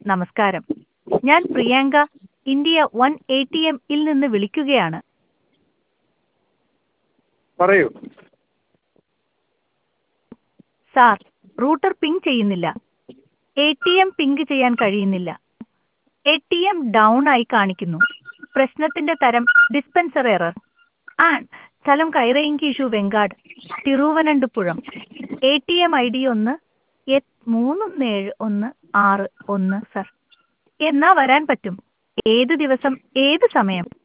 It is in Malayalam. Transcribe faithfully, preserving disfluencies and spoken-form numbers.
നമസ്കാരം. ഞാൻ Priyanka, India one A T എമ്മിൽ നിന്ന് വിളിക്കുകയാണ്. പറയൂ. സാർ, റൂട്ടർ പിങ് ചെയ്യുന്നില്ല. എ ടി എം പിങ് ചെയ്യാൻ കഴിയുന്നില്ല. എ ടി എം ഡൗൺ ആയി കാണിക്കുന്നു. പ്രശ്നത്തിന്റെ തരം ഡിസ്പെൻസർ എറർ. ആ സ്ഥലം കൈറയിൻകീഷു വെങ്കാട്, Thiruvananthapuram. A T M I D ഒന്ന് എ- മൂന്ന് ഏഴ് ഒന്ന് ആറ് ഒന്ന് സർ. എന്നാ വരാൻ പറ്റും? ഏത് ദിവസം ഏത് സമയം?